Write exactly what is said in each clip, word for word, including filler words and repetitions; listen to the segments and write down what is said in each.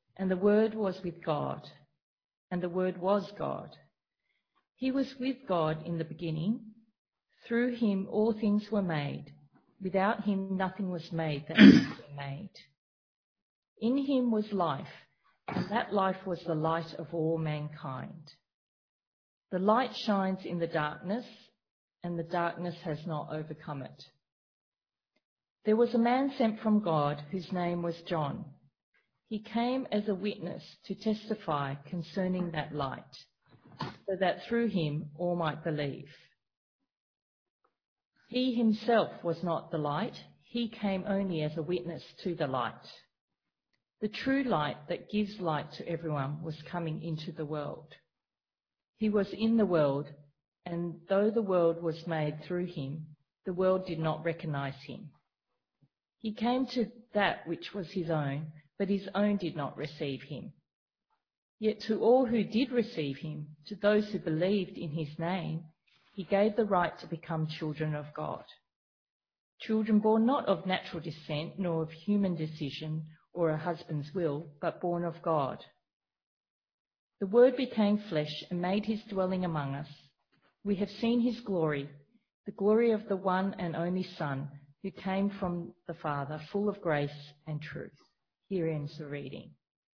and the Word was with God, and the Word was God. He was with God in the beginning. Through him all things were made. Without him nothing was made that has been made. In him was life, and that life was the light of all mankind. The light shines in the darkness, and the darkness has not overcome it. There was a man sent from God whose name was John. He came as a witness to testify concerning that light, so that through him all might believe. He himself was not the light. He came only as a witness to the light. The true light that gives light to everyone was coming into the world. He was in the world, and though the world was made through him, the world did not recognize him. He came to that which was his own, but his own did not receive him. Yet to all who did receive him, to those who believed in his name, he gave the right to become children of God. Children born not of natural descent, nor of human decision or a husband's will, but born of God. The Word became flesh and made his dwelling among us. We have seen his glory, the glory of the one and only Son, who came from the Father, full of grace and truth. Here ends the reading.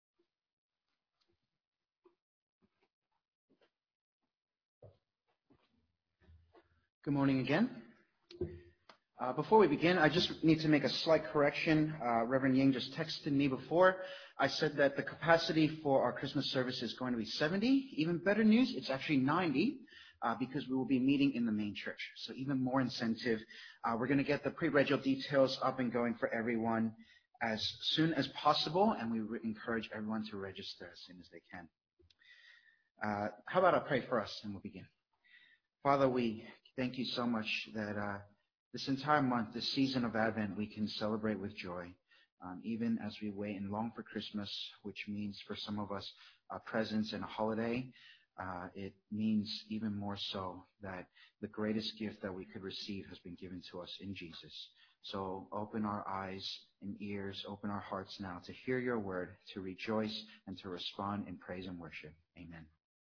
Good morning again. Uh, before we begin, I just need to make a slight correction. Uh, Reverend Ying just texted me before. I said that the capacity for our Christmas service is going to be seventy. Even better news, it's actually ninety. Uh, because we will be meeting in the main church. So even more incentive. Uh, we're going to get the pre-regio details up and going for everyone as soon as possible, and we re- encourage everyone to register as soon as they can. Uh, how about I pray for us, and we'll begin. Father, we thank you so much that uh, this entire month, this season of Advent, we can celebrate with joy, um, even as we wait and long for Christmas, which means for some of us uh, presents and a holiday. Uh, it means even more so that the greatest gift that we could receive has been given to us in Jesus. So open our eyes and ears, open our hearts now to hear your word, to rejoice, and to respond in praise and worship. Amen.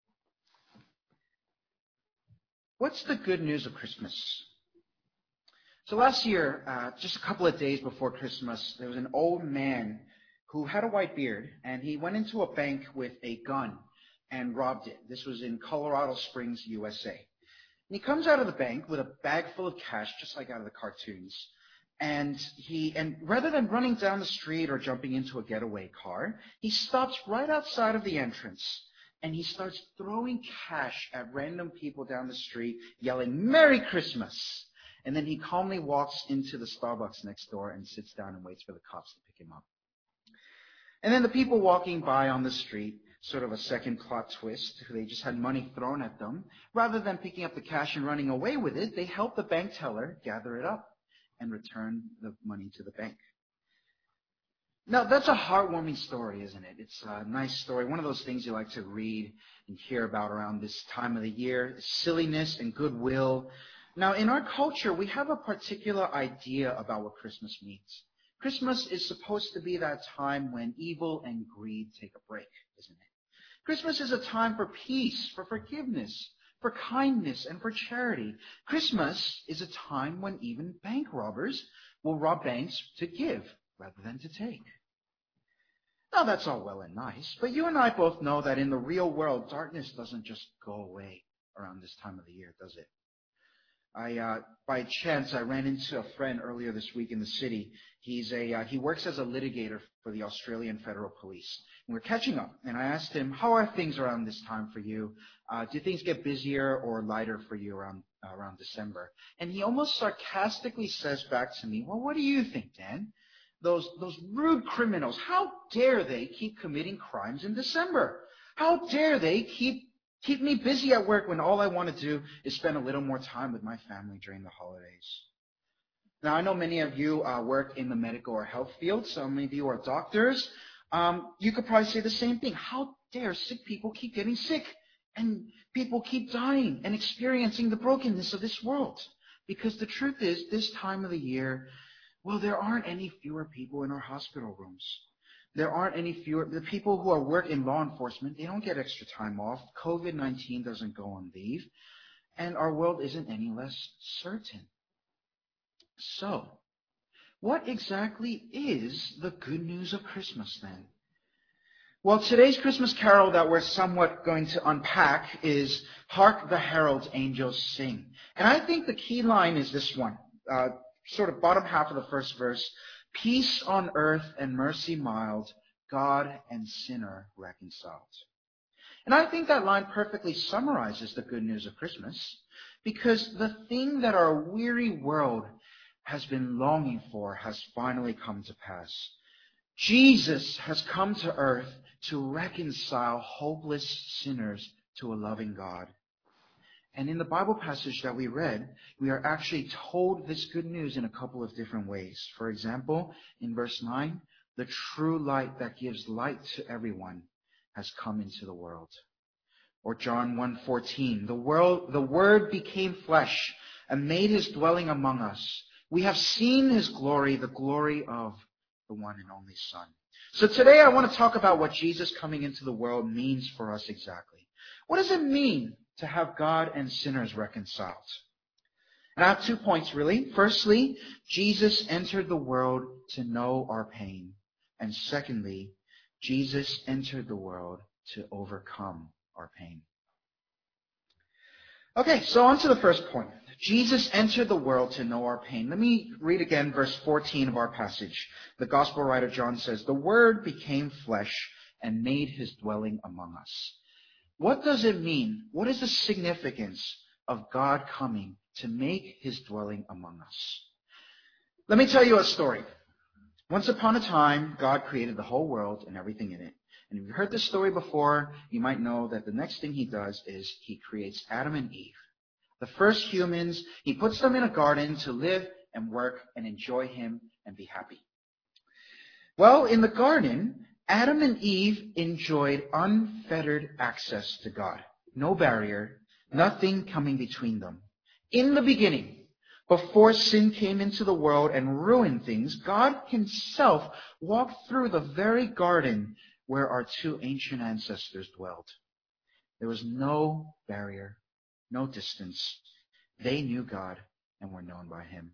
What's the good news of Christmas? So last year, uh, just a couple of days before Christmas, there was an old man who had a white beard, and he went into a bank with a gun and robbed it. This was in Colorado Springs, U S A. And he comes out of the bank with a bag full of cash, just like out of the cartoons. And he, and rather than running down the street or jumping into a getaway car, he stops right outside of the entrance and he starts throwing cash at random people down the street, yelling, "Merry Christmas!" And then he calmly walks into the Starbucks next door and sits down and waits for the cops to pick him up. And then the people walking by on the street, sort of a second plot twist, they just had money thrown at them. Rather than picking up the cash and running away with it, they helped the bank teller gather it up and return the money to the bank. Now, that's a heartwarming story, isn't it? It's a nice story, one of those things you like to read and hear about around this time of the year, silliness and goodwill. Now, in our culture, we have a particular idea about what Christmas means. Christmas is supposed to be that time when evil and greed take a break, isn't it? Christmas is a time for peace, for forgiveness, for kindness, and for charity. Christmas is a time when even bank robbers will rob banks to give rather than to take. Now, that's all well and nice, but you and I both know that in the real world, darkness doesn't just go away around this time of the year, does it? I, uh, by chance, I ran into a friend earlier this week in the city. He's a, uh, he works as a litigator for the Australian Federal Police. And we're catching up. And I asked him, how are things around this time for you? Uh, do things get busier or lighter for you around, uh, around December? And he almost sarcastically says back to me, well, what do you think, Dan? Those, those rude criminals, how dare they keep committing crimes in December? How dare they keep Keep me busy at work when all I want to do is spend a little more time with my family during the holidays. Now, I know many of you uh, work in the medical or health field. Some of you are doctors. Um, you could probably say the same thing. How dare sick people keep getting sick and people keep dying and experiencing the brokenness of this world? Because the truth is, this time of the year, well, there aren't any fewer people in our hospital rooms. There aren't any fewer. The people who are work in law enforcement, they don't get extra time off. COVID nineteen doesn't go on leave. And our world isn't any less certain. So, what exactly is the good news of Christmas then? Well, today's Christmas carol that we're somewhat going to unpack is Hark the Herald Angels Sing. And I think the key line is this one, uh, sort of bottom half of the first verse. Peace on earth and mercy mild, God and sinner reconciled. And I think that line perfectly summarizes the good news of Christmas, because the thing that our weary world has been longing for has finally come to pass. Jesus has come to earth to reconcile hopeless sinners to a loving God. And in the Bible passage that we read, we are actually told this good news in a couple of different ways. For example, in verse nine, the true light that gives light to everyone has come into the world. Or John one fourteen, the world, the Word became flesh and made his dwelling among us. We have seen his glory, the glory of the one and only Son. So today I want to talk about what Jesus coming into the world means for us exactly. What does it mean to have God and sinners reconciled? And I have two points really. Firstly, Jesus entered the world to know our pain. And secondly, Jesus entered the world to overcome our pain. Okay, so on to the first point. Jesus entered the world to know our pain. Let me read again verse fourteen of our passage. The gospel writer John says, the Word became flesh and made his dwelling among us. What does it mean? What is the significance of God coming to make his dwelling among us? Let me tell you a story. Once upon a time, God created the whole world and everything in it. And if you've heard this story before, you might know that the next thing he does is he creates Adam and Eve. The first humans, he puts them in a garden to live and work and enjoy him and be happy. Well, in the garden, Adam and Eve enjoyed unfettered access to God. No barrier, nothing coming between them. In the beginning, before sin came into the world and ruined things, God himself walked through the very garden where our two ancient ancestors dwelled. There was no barrier, no distance. They knew God and were known by him.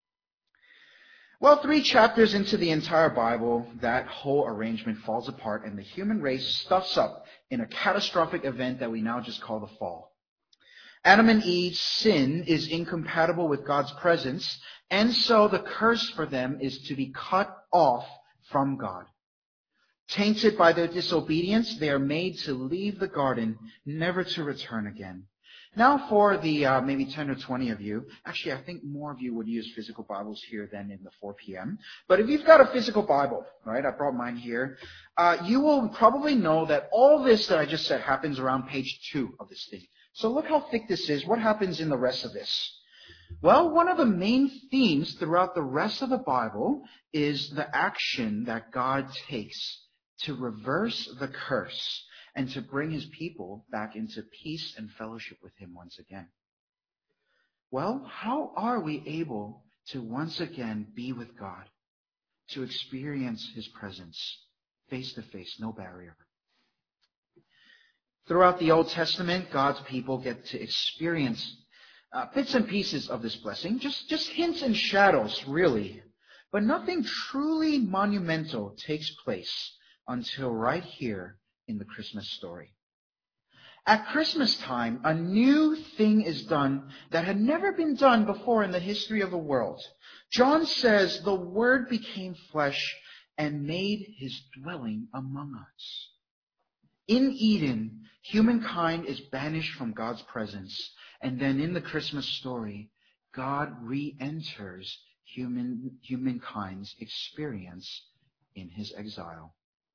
Well, three chapters into the entire Bible, that whole arrangement falls apart and the human race stuffs up in a catastrophic event that we now just call the fall. Adam and Eve's sin is incompatible with God's presence, and so the curse for them is to be cut off from God. Tainted by their disobedience, they are made to leave the garden, never to return again. Now for the uh, maybe ten or twenty of you, actually I think more of you would use physical Bibles here than in the four p.m. But if you've got a physical Bible, right, I brought mine here, uh, you will probably know that all this that I just said happens around page two of this thing. So look how thick this is. What happens in the rest of this? Well, one of the main themes throughout the rest of the Bible is the action that God takes to reverse the curse and to bring his people back into peace and fellowship with him once again. Well, how are we able to once again be with God, to experience his presence face to face, no barrier? Throughout the Old Testament, God's people get to experience uh, bits and pieces of this blessing, just, just hints and shadows, really. But nothing truly monumental takes place until right here in the Christmas story. At Christmas time, a new thing is done that had never been done before in the history of the world. John says the Word became flesh and made his dwelling among us. In Eden, humankind is banished from God's presence, and then in the Christmas story, God re-enters human, humankind's experience in his exile.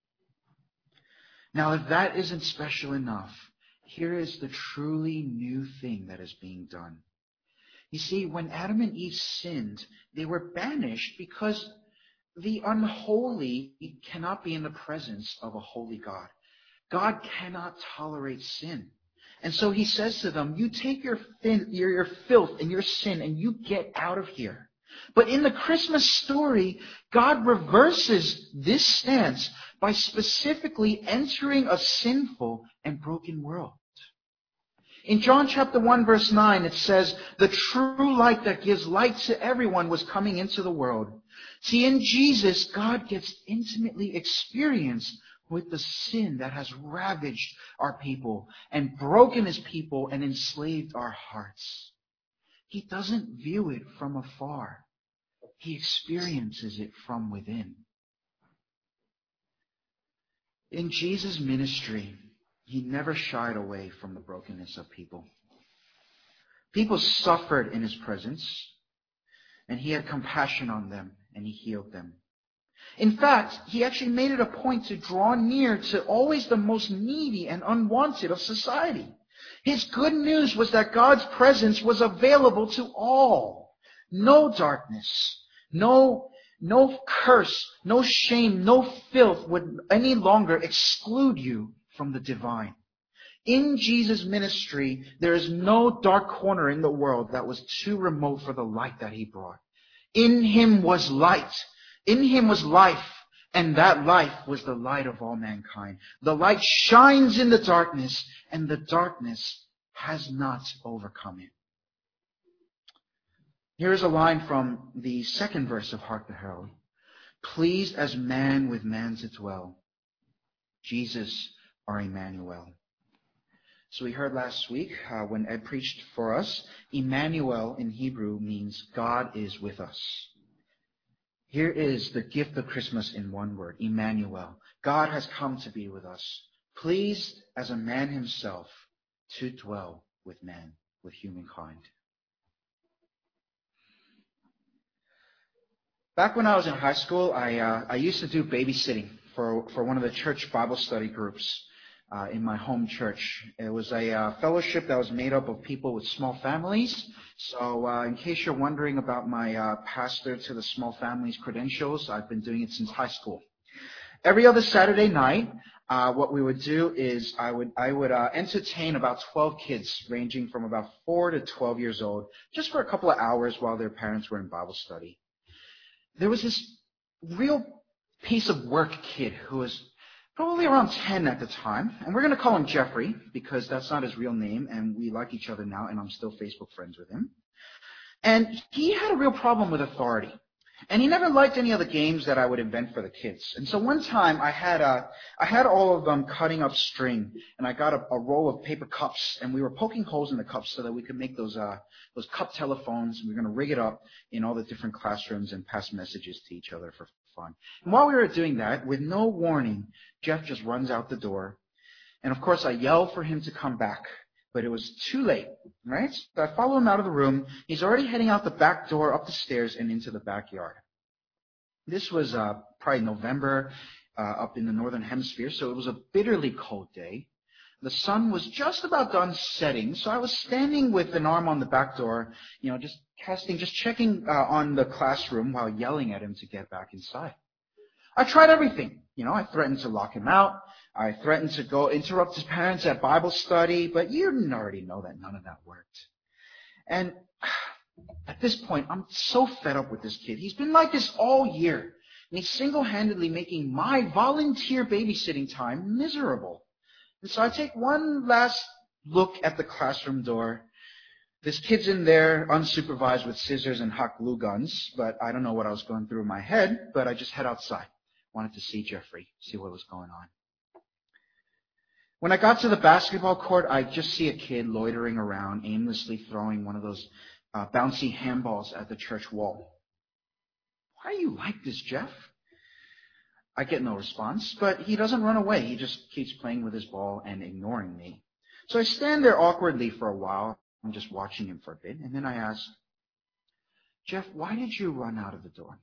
Now, if that isn't special enough, here is the truly new thing that is being done. You see, when Adam and Eve sinned, they were banished because the unholy cannot be in the presence of a holy God. God cannot tolerate sin. And so he says to them, you take your, fin- your, your filth and your sin and you get out of here. But in the Christmas story, God reverses this stance by specifically entering a sinful and broken world. In John chapter one verse nine, it says, the true light that gives light to everyone was coming into the world. See, in Jesus, God gets intimately experienced with the sin that has ravaged our people and broken His people and enslaved our hearts. He doesn't view it from afar. He experiences it from within. In Jesus' ministry, He never shied away from the brokenness of people. People suffered in His presence, and He had compassion on them, and He healed them. In fact, He actually made it a point to draw near to always the most needy and unwanted of society. His good news was that God's presence was available to all. No darkness, no, no curse, no shame, no filth would any longer exclude you from the divine. In Jesus' ministry, there is no dark corner in the world that was too remote for the light that He brought. In Him was light. In Him was life. And that life was the light of all mankind. The light shines in the darkness, and the darkness has not overcome it. Here is a line from the second verse of Hark the Herald. Pleased as man with man to dwell, Jesus our Emmanuel. So we heard last week uh, when Ed preached for us, Emmanuel in Hebrew means God is with us. Here is the gift of Christmas in one word, Emmanuel. God has come to be with us, pleased as a man Himself to dwell with man, with humankind. Back when I was in high school, I uh, I used to do babysitting for for one of the church Bible study groups uh, in my home church. It was a uh, fellowship that was made up of people with small families. So uh, in case you're wondering about my uh, pastor to the small families credentials, I've been doing it since high school. Every other Saturday night, uh, what we would do is I would I would uh, entertain about twelve kids ranging from about four to twelve years old, just for a couple of hours while their parents were in Bible study. There was this real piece of work kid who was probably around ten at the time, and we're going to call him Jeffrey because that's not his real name, and we like each other now, and I'm still Facebook friends with him. And he had a real problem with authority, and he never liked any of the games that I would invent for the kids. And so one time I had uh, I had all of them cutting up string, and I got a, a roll of paper cups, and we were poking holes in the cups so that we could make those uh, those cup telephones, and we were going to rig it up in all the different classrooms and pass messages to each other for fun. And while we were doing that, with no warning, Jeff just runs out the door. And of course, I yelled for him to come back, but it was too late, right? So I follow him out of the room. He's already heading out the back door, up the stairs, and into the backyard. This was uh, probably November uh, up in the northern hemisphere, so it was a bitterly cold day. The sun was just about done setting, so I was standing with an arm on the back door, you know, just casting, just checking uh, on the classroom while yelling at him to get back inside. I tried everything. You know, I threatened to lock him out. I threatened to go interrupt his parents at Bible study, but you already know that none of that worked. And at this point, I'm so fed up with this kid. He's been like this all year, and he's single-handedly making my volunteer babysitting time miserable. And so I take one last look at the classroom door. This kid's in there unsupervised with scissors and hot glue guns, but I don't know what I was going through in my head, but I just head outside. Wanted to see Jeffrey, see what was going on. When I got to the basketball court, I just see a kid loitering around, aimlessly throwing one of those uh, bouncy handballs at the church wall. Why are you like this, Jeff? I get no response, but he doesn't run away. He just keeps playing with his ball and ignoring me. So I stand there awkwardly for a while. I'm just watching him for a bit, and then I ask, Jeff, why did you run out of the door?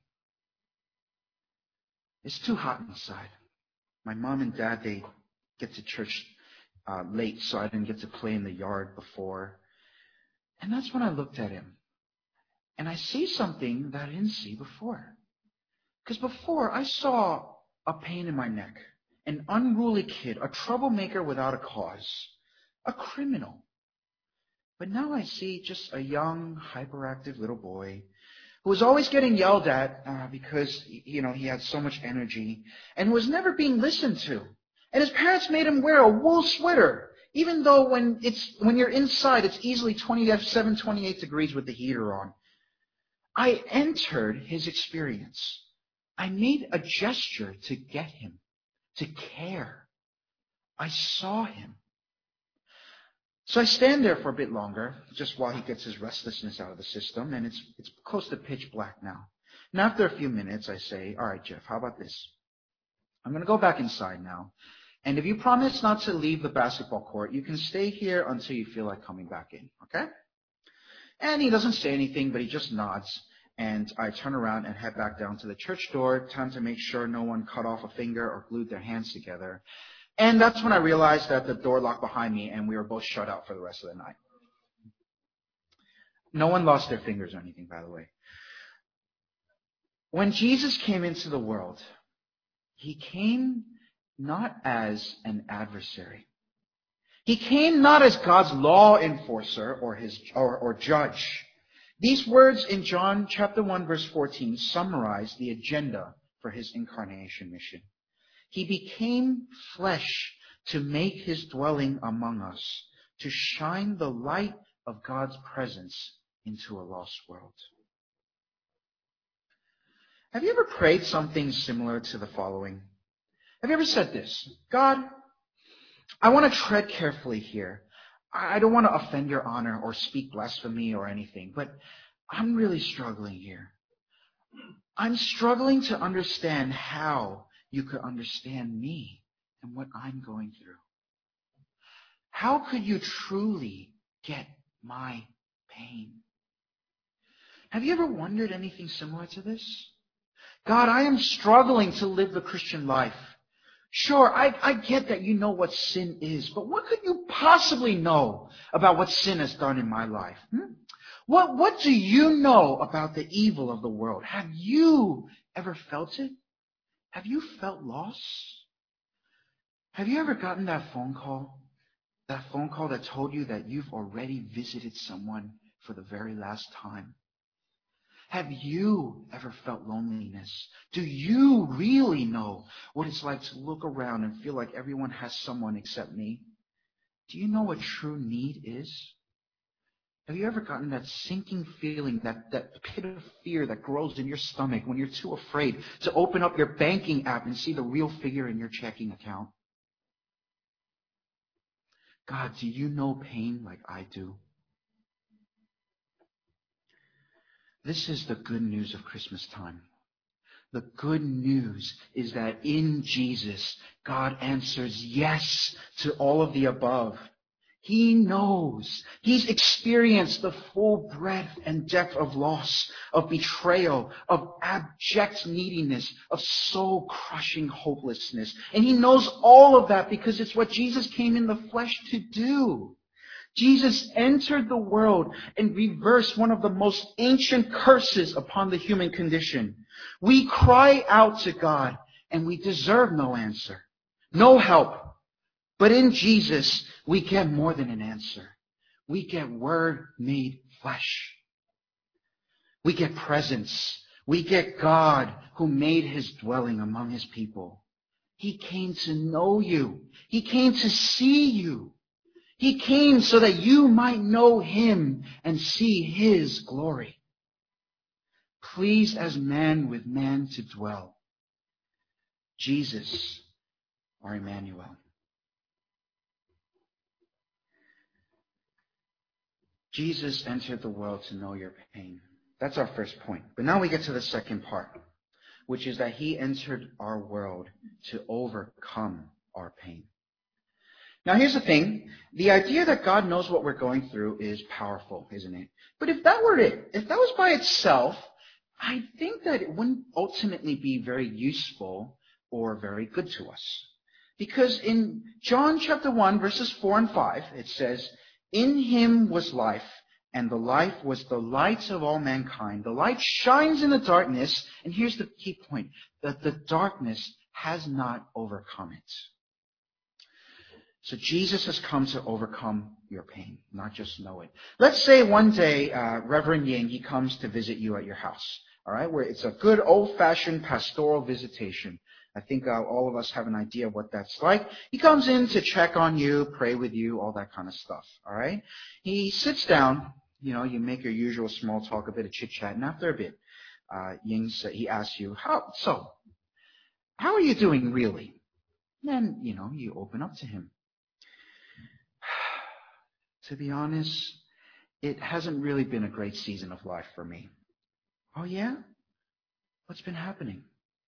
It's too hot inside. My mom and dad, they get to church uh, late, so I didn't get to play in the yard before. And that's when I looked at him. And I see something that I didn't see before. Because before, I saw a pain in my neck, an unruly kid, a troublemaker without a cause, a criminal. But now I see just a young, hyperactive little boy who was always getting yelled at uh, because, you know, he had so much energy and was never being listened to. And his parents made him wear a wool sweater, even though when it's when you're inside, it's easily twenty-seven, twenty-eight degrees with the heater on. I entered his experience. I made a gesture to get him, to care. I saw him. So I stand there for a bit longer, just while he gets his restlessness out of the system, and it's it's close to pitch black now. And after a few minutes, I say, all right, Jeff, how about this? I'm going to go back inside now. And if you promise not to leave the basketball court, you can stay here until you feel like coming back in, okay? And he doesn't say anything, but he just nods. And I turn around and head back down to the church door, time to make sure no one cut off a finger or glued their hands together. And that's when I realized that the door locked behind me and we were both shut out for the rest of the night. No one lost their fingers or anything, by the way. When Jesus came into the world, he came not as an adversary. He came not as God's law enforcer or his or, or judge. These words in John chapter one, verse fourteen summarize the agenda for his incarnation mission. He became flesh to make his dwelling among us, to shine the light of God's presence into a lost world. Have you ever prayed something similar to the following? Have you ever said this? God, I want to tread carefully here. I don't want to offend your honor or speak blasphemy or anything, but I'm really struggling here. I'm struggling to understand how you could understand me and what I'm going through. How could you truly get my pain? Have you ever wondered anything similar to this? God, I am struggling to live the Christian life. Sure, I, I get that you know what sin is, but what could you possibly know about what sin has done in my life? Hmm? What, what do you know about the evil of the world? Have you ever felt it? Have you felt loss? Have you ever gotten that phone call? That phone call that told you that you've already visited someone for the very last time? Have you ever felt loneliness? Do you really know what it's like to look around and feel like everyone has someone except me? Do you know what true need is? Have you ever gotten that sinking feeling, that, that pit of fear that grows in your stomach when you're too afraid to open up your banking app and see the real figure in your checking account? God, do you know pain like I do? This is the good news of Christmas time. The good news is that in Jesus, God answers yes to all of the above. He knows. He's experienced the full breadth and depth of loss, of betrayal, of abject neediness, of soul-crushing hopelessness. And he knows all of that because it's what Jesus came in the flesh to do. Jesus entered the world and reversed one of the most ancient curses upon the human condition. We cry out to God and we deserve no answer, no help. But in Jesus, we get more than an answer. We get Word made flesh. We get presence. We get God who made his dwelling among his people. He came to know you. He came to see you. He came so that you might know him and see his glory. Pleased as man with man to dwell. Jesus, our Emmanuel. Jesus entered the world to know your pain. That's our first point. But now we get to the second part, which is that he entered our world to overcome our pain. Now here's the thing. The idea that God knows what we're going through is powerful, isn't it? But if that were it, if that was by itself, I think that it wouldn't ultimately be very useful or very good to us. Because in John chapter one, verses four and five, it says, "In him was life, and the life was the light of all mankind. The light shines in the darkness," and here's the key point, "that the darkness has not overcome it." So Jesus has come to overcome your pain, not just know it. Let's say one day, uh, Reverend Ying, he comes to visit you at your house. All right, where it's a good old-fashioned pastoral visitation. I think uh, all of us have an idea of what that's like. He comes in to check on you, pray with you, all that kind of stuff. All right. He sits down. You know, you make your usual small talk, a bit of chit chat, and after a bit, uh, Ying sa- he asks you, "How so? How are you doing, really?" And then, you know, you open up to him. To be honest, it hasn't really been a great season of life for me. Oh yeah? What's been happening?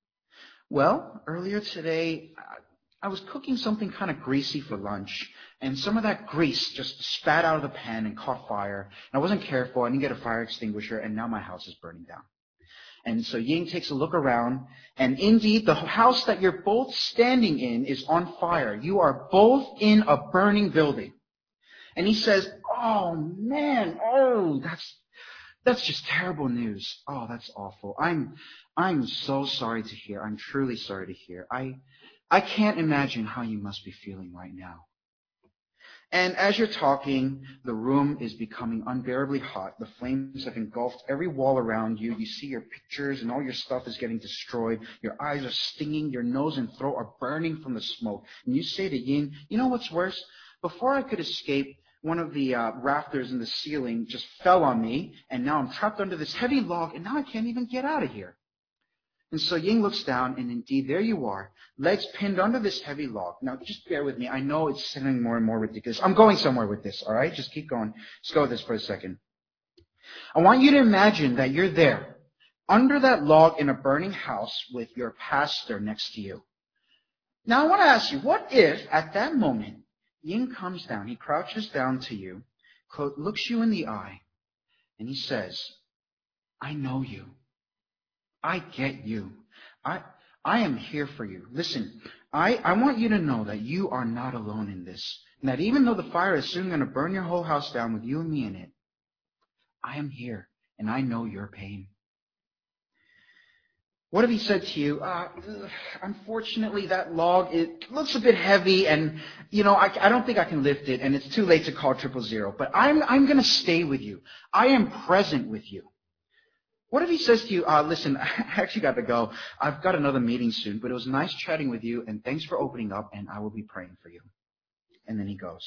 Well, earlier today, I was cooking something kind of greasy for lunch, and some of that grease just spat out of the pan and caught fire. And I wasn't careful. I didn't get a fire extinguisher, and now my house is burning down. And so Ying takes a look around, and indeed, the house that you're both standing in is on fire. You are both in a burning building. And he says, "Oh, man, oh, that's that's just terrible news. Oh, that's awful. I'm I'm so sorry to hear. I'm truly sorry to hear. I I can't imagine how you must be feeling right now." And as you're talking, the room is becoming unbearably hot. The flames have engulfed every wall around you. You see your pictures and all your stuff is getting destroyed. Your eyes are stinging. Your nose and throat are burning from the smoke. And you say to Yin, "You know what's worse? Before I could escape, one of the uh, rafters in the ceiling just fell on me, and now I'm trapped under this heavy log, and now I can't even get out of here." And so Ying looks down, and indeed, there you are, legs pinned under this heavy log. Now, just bear with me. I know it's sounding more and more ridiculous. I'm going somewhere with this, all right? Just keep going. Let's go with this for a second. I want you to imagine that you're there, under that log in a burning house with your pastor next to you. Now, I want to ask you, what if, at that moment, Ying comes down, he crouches down to you, quote, looks you in the eye, and he says, "I know you. I get you. I I am here for you. Listen, I, I want you to know that you are not alone in this. And that even though the fire is soon going to burn your whole house down with you and me in it, I am here, and I know your pain." What if he said to you, uh, "Unfortunately, that log, it looks a bit heavy, and, you know, I, I don't think I can lift it, and it's too late to call triple zero, but I'm, I'm going to stay with you. I am present with you." What if he says to you, uh, "Listen, I actually got to go. I've got another meeting soon, but it was nice chatting with you, and thanks for opening up, and I will be praying for you." And then he goes.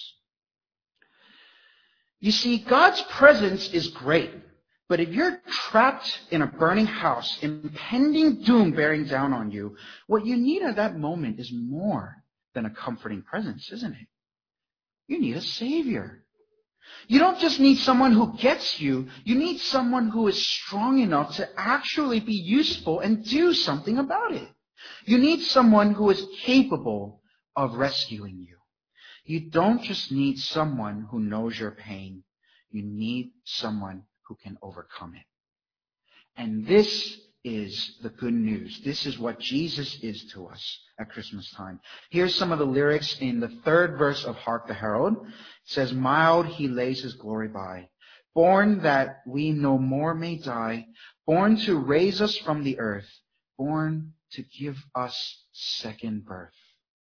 You see, God's presence is great. But if you're trapped in a burning house, impending doom bearing down on you, what you need at that moment is more than a comforting presence, isn't it? You need a Savior. You don't just need someone who gets you. You need someone who is strong enough to actually be useful and do something about it. You need someone who is capable of rescuing you. You don't just need someone who knows your pain. You need someone who can overcome it. And this is the good news. This is what Jesus is to us at Christmas time. Here's some of the lyrics in the third verse of Hark the Herald. It says, "Mild he lays his glory by, born that we no more may die, born to raise us from the earth, born to give us second birth."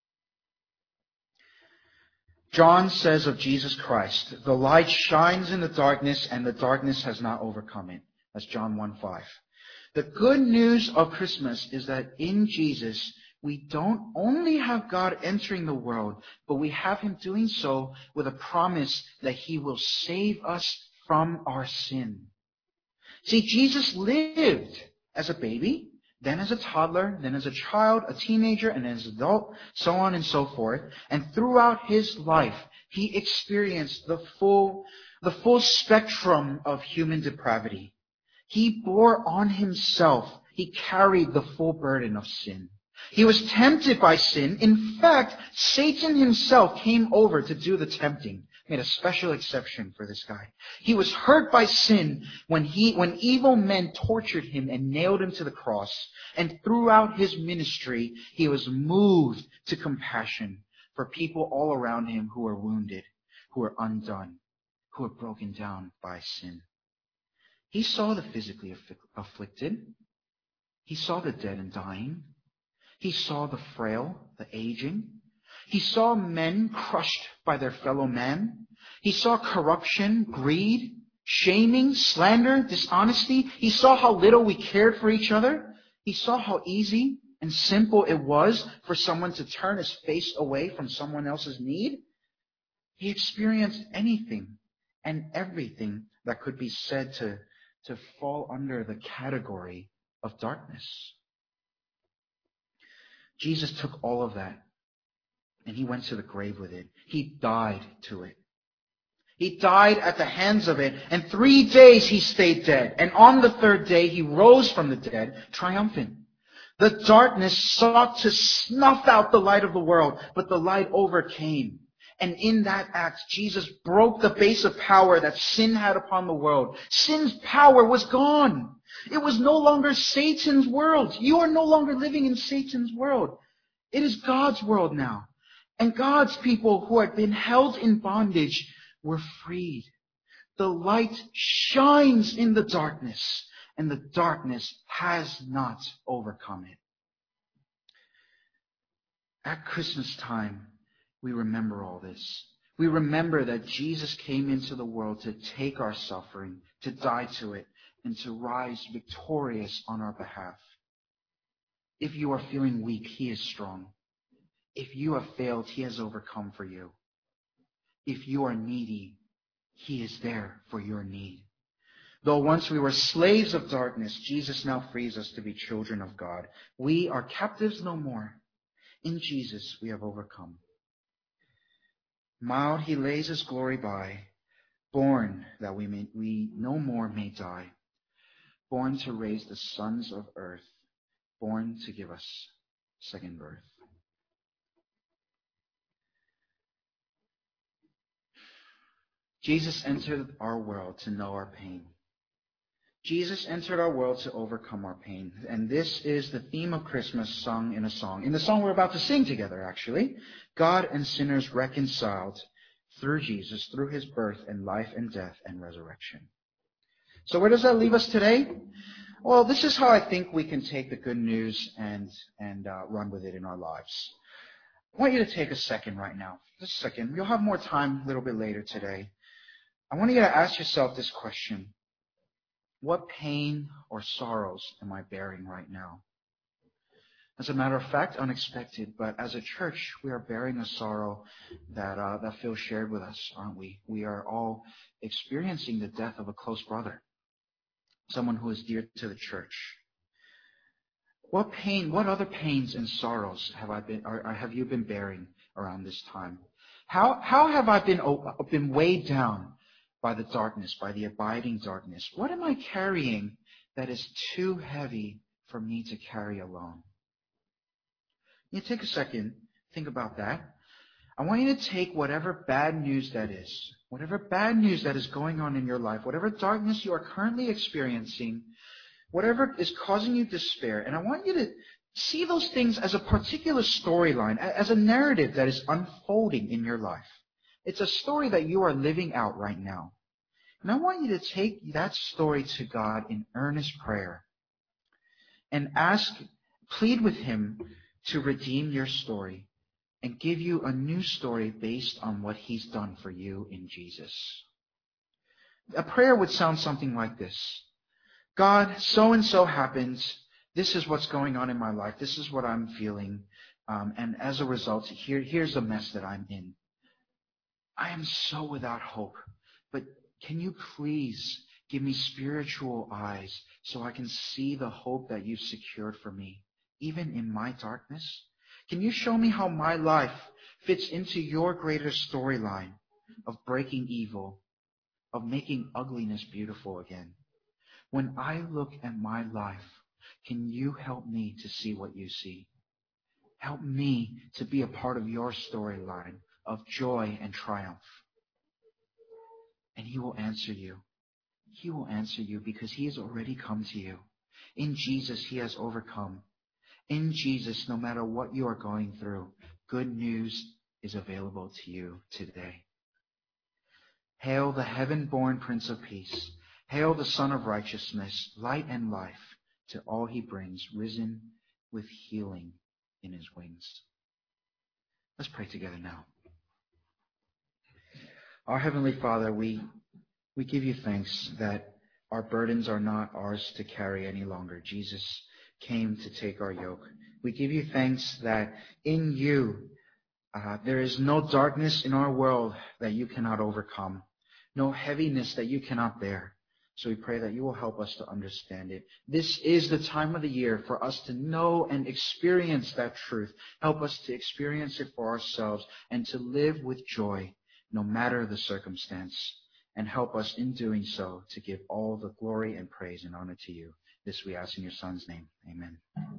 John says of Jesus Christ, "The light shines in the darkness, and the darkness has not overcome it." That's John one five. The good news of Christmas is that in Jesus, we don't only have God entering the world, but we have Him doing so with a promise that He will save us from our sin. See, Jesus lived as a baby, then as a toddler, then as a child, a teenager, and as an adult, so on and so forth. And throughout his life, he experienced the full, the full spectrum of human depravity. He bore on himself, he carried the full burden of sin. He was tempted by sin. In fact, Satan himself came over to do the tempting. Made a special exception for this guy. He was hurt by sin when he, when evil men tortured him and nailed him to the cross. And throughout his ministry, he was moved to compassion for people all around him who were wounded, who were undone, who were broken down by sin. He saw the physically afflicted. He saw the dead and dying. He saw the frail, the aging. He saw men crushed by their fellow man. He saw corruption, greed, shaming, slander, dishonesty. He saw how little we cared for each other. He saw how easy and simple it was for someone to turn his face away from someone else's need. He experienced anything and everything that could be said to, to fall under the category of darkness. Jesus took all of that and he went to the grave with it. He died to it. He died at the hands of it, and three days he stayed dead. And on the third day he rose from the dead, triumphant. The darkness sought to snuff out the light of the world, but the light overcame. And in that act, Jesus broke the base of power that sin had upon the world. Sin's power was gone. It was no longer Satan's world. You are no longer living in Satan's world. It is God's world now. And God's people who had been held in bondage were freed. The light shines in the darkness, and the darkness has not overcome it. At Christmas time, we remember all this. We remember that Jesus came into the world to take our suffering, to die to it, and to rise victorious on our behalf. If you are feeling weak, He is strong. If you have failed, He has overcome for you. If you are needy, He is there for your need. Though once we were slaves of darkness, Jesus now frees us to be children of God. We are captives no more. In Jesus we have overcome. Mild He lays His glory by, born that we may we no more may die, born to raise the sons of earth, born to give us second birth. Jesus entered our world to know our pain. Jesus entered our world to overcome our pain. And this is the theme of Christmas sung in a song. In the song we're about to sing together, actually. God and sinners reconciled through Jesus, through His birth and life and death and resurrection. So where does that leave us today? Well, this is how I think we can take the good news and, and uh, run with it in our lives. I want you to take a second right now. Just a second. You'll have more time a little bit later today. I want you to ask yourself this question. What pain or sorrows am I bearing right now? As a matter of fact, unexpected, but as a church, we are bearing a sorrow that uh, that feels shared with us, aren't we? We are all experiencing the death of a close brother, someone who is dear to the church. What pain, what other pains and sorrows have I been, or, or have you been bearing around this time? How how have I been been weighed down by the darkness, by the abiding darkness? What am I carrying that is too heavy for me to carry alone? You take a second, think about that. I want you to take whatever bad news that is, whatever bad news that is going on in your life, whatever darkness you are currently experiencing, whatever is causing you despair, and I want you to see those things as a particular storyline, as a narrative that is unfolding in your life. It's a story that you are living out right now. And I want you to take that story to God in earnest prayer and ask, plead with Him to redeem your story and give you a new story based on what He's done for you in Jesus. A prayer would sound something like this. God, so-and-so happens. This is what's going on in my life. This is what I'm feeling. Um, and as a result, here, here's the mess that I'm in. I am so without hope, but can you please give me spiritual eyes so I can see the hope that you've secured for me, even in my darkness? Can you show me how my life fits into your greater storyline of breaking evil, of making ugliness beautiful again? When I look at my life, can you help me to see what you see? Help me to be a part of your storyline of joy and triumph. And He will answer you. He will answer you because He has already come to you. In Jesus, He has overcome. In Jesus, no matter what you are going through, good news is available to you today. Hail the heaven-born Prince of Peace. Hail the Son of Righteousness, light and life to all He brings, risen with healing in His wings. Let's pray together now. Our Heavenly Father, we, we give you thanks that our burdens are not ours to carry any longer. Jesus came to take our yoke. We give you thanks that in you uh, there is no darkness in our world that you cannot overcome, no heaviness that you cannot bear. So we pray that you will help us to understand it. This is the time of the year for us to know and experience that truth. Help us to experience it for ourselves and to live with joy no matter the circumstance. And help us in doing so to give all the glory and praise and honor to you. This we ask in your Son's name. Amen.